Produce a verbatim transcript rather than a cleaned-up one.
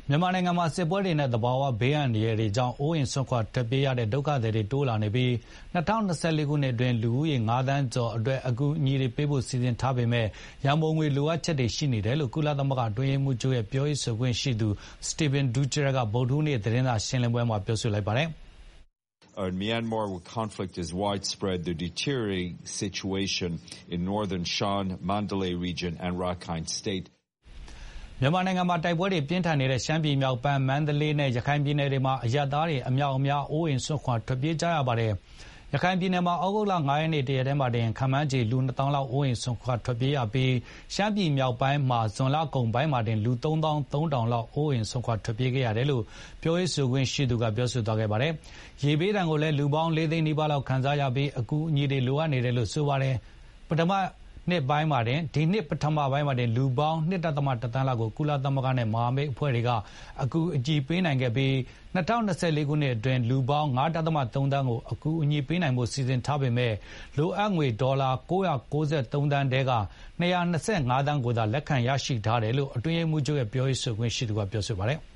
မြန်မာနိုင်ငံမှာစစ်ပွဲတွေနဲ့သဘာဝဘေးအန္တရာယ်တွေကြောင့်အိုးအိမ်စွန့်ခွာထွက်ပြေးရတဲ့ဒုက္ခသည်တွေတိုးလာနေပြီး၂၀၂၄ခုနှစ်အတွင်းလူဦးရေ၅သန်းကျော်အတွက်အကူအညီတွေပေးဖို့စီစဉ်ထားပေမဲ့ရန်ပုံငွေလိုအပ်ချက်တွေရှိနေတယ်လို့ကုလသမဂ္ဂအတွင်းရေးမှူးချုပ်ရဲ့ပြောရေးဆိုခွင့်ရှိသူ Stephane Dujarric ကဗုဒ္ဓဟူးနေ့သတင်းစာရှင်းလင်းပွဲမှာပြောဆိုလိုက်ပါတယ် In Myanmar, where conflict is widespread, the deteriorating situation in northern Shan, Mandalay region, and Rakhine State. မြန်မာနိုင်ငံမှာတိုက်ပွဲတွေပြင်းထန်နေတဲ့ရှမ်းပြည်မြောက်ပိုင်းမန္တလေးနဲ့ရခိုင်ပြည်နယ်တွေမှာအရပ်သားတွေအများအပြားအိုးအိမ်စွန့်ခွာထွက်ပြေးကြရပါတယ်။ရခိုင်ပြည်နယ်မှာဩဂုတ်လ၅ရက်နေ့တရက်တည်းမှာတင်ခန့်မှန်းခြေလူနှစ်သောင်းလောက်အိုးအိမ်စွန့်ခွာထွက်ပြေးရပြီးရှမ်းပြည်မြောက်ပိုင်းမှာဇွန်လကုန်ပိုင်းမှာတင်လူသုံးသောင်းသုံးထောင်လောက်အိုးအိမ်စွန့်ခွာထွက်ပြေးခဲ့ရတယ်လို့ပြောရေးဆိုခွင့်ရှိသူကပြောဆိုသွားခဲ့ပါတယ်။ရေဘေးဒဏ်ကိုလည်းလူပေါင်းလေးသိန်းနီးပါးလောက်ခံစားရပြီးအကူအညီတွေလိုအပ်နေတယ်လို့ဆိုပါတယ်။ပထမနှစ်ပိုင်းမှာတင်ဒီနှစ်ပထမပိုင်းမှာတင်လူပေါင်းနှစ်ဒသမတသန်းလောက်ကိုကုလသမဂ္ဂနဲ့မဟာမိတ်အဖွဲ့တွေကအကူအညီပေးနိုင်ခဲ့ပြီး၂၀၂၄ခုနှစ်အတွင်းလူပေါင်း၅ဒသမ၃သန်းကိုအကူအညီပေးနိုင်ဖို့စီစဉ်ထားပေမဲ့လိုအပ်ငွေဒေါ်လာ၉၉၃သန်းတဲက၂၂၅သန်းကိုသာလက်ခံရရှိထားတယ်လို့အတွင်းရေးမှူးချုပ်ရဲ့ပြောရေးဆိုခွင့်ရှိသူကပြောဆိုပါတယ်။